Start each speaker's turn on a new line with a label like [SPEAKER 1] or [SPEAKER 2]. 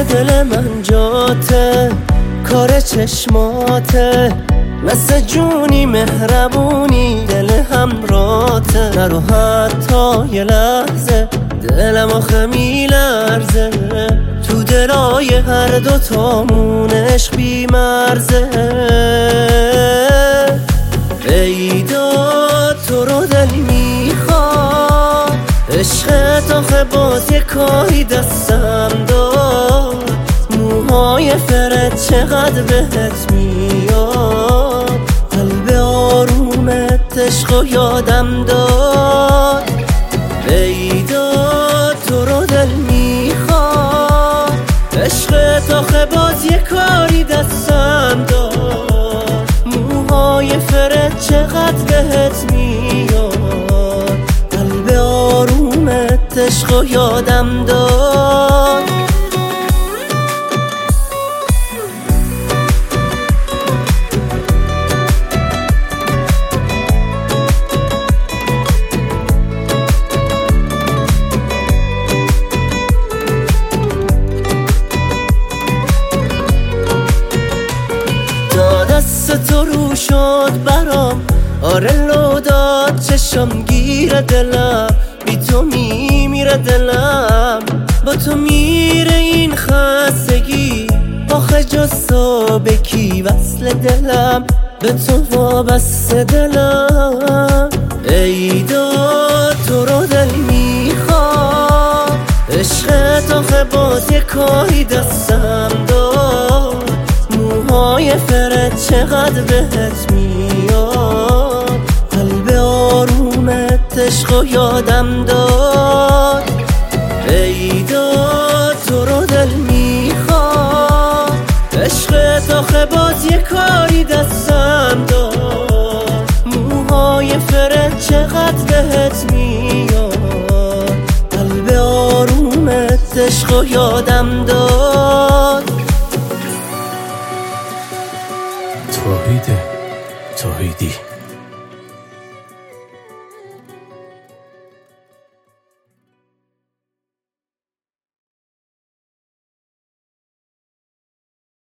[SPEAKER 1] دل من جاته، کار چشماته، مثل جونی مهربونی دل همراته. نرو حتی یه لحظه دلم آخه میلرزه، تو دلای هر دوتامون عشق بی مرزه. پیدا تو رو دل میخواد، عشقت آخه باز یه کاری دستم داد. موهای فرت چقدر بهت میاد، قلب آرومت عشق یادم داد. پیدا تو رو دل میخواد، عشقت آخه باز یه کاری دستم داد. موهای فرت چقدر بهت میاد، قلب آرومت عشق یادم داد. دست تو رو شد برام، آره لو داد چشم گیر دلم، بی تو میمیره دلم، با تو میره این خستگی. آخه جز تو به کی وصل دلم، به تو وابسته دلم. ایدا تو رو دل میخواد، عشقت آخه باز یه کاری دستم داد. موهای فرت چقدر بهت میاد، قلب آرومت عشق یادم داد. پیدا تو رو دل میخواد، عشقت آخه باز یه کاری دستم داد. موهای فرت چقدر بهت میاد، قلب آرومت عشق یادم داد.
[SPEAKER 2] توحیدی